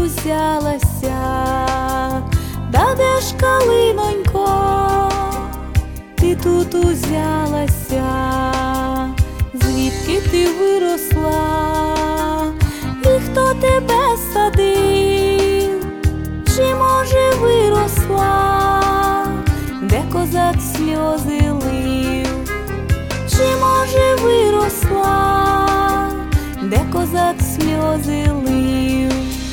узялася? Да де ж, калинонько, ти тут узялася? Звідки ти виросла? І хто тебе садив? Чи, може, виросла, де козак сльози лив? Чи, може, виросла, де козак сльози лив?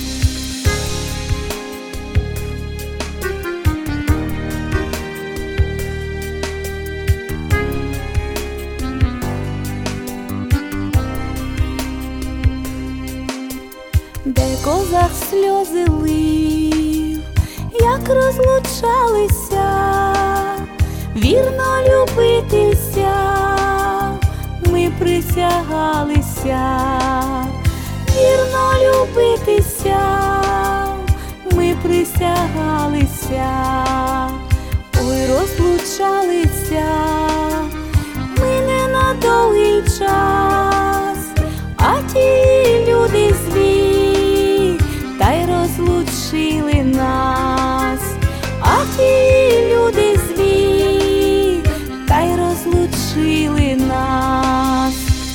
Де козак сльози лив, як розлучалися, вірно любитися ми присягалися, вірно любитися ми присягалися. Ой, розлучалися ми не на довгий час, а ті люди злі та й розлучили нас, а ті люди злі та й розлучили нас.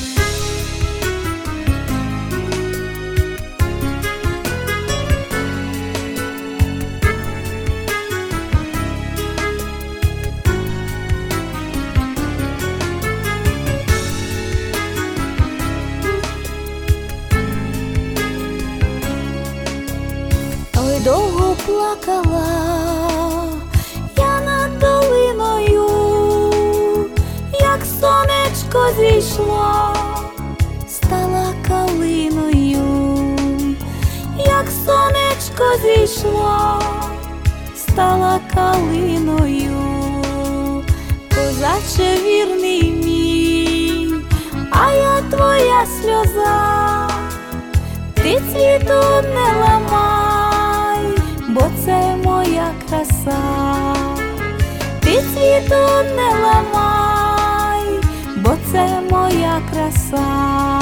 Ой, довго плакала я над долиною, як сонечко зійшло, стала калиною, як сонечко зійшло, стала калиною. Козаче вірний мій, а я твоя сльоза, ти цвіту не ламай, бо це моя краса. Ти цвіту не ламай, бо це моя краса.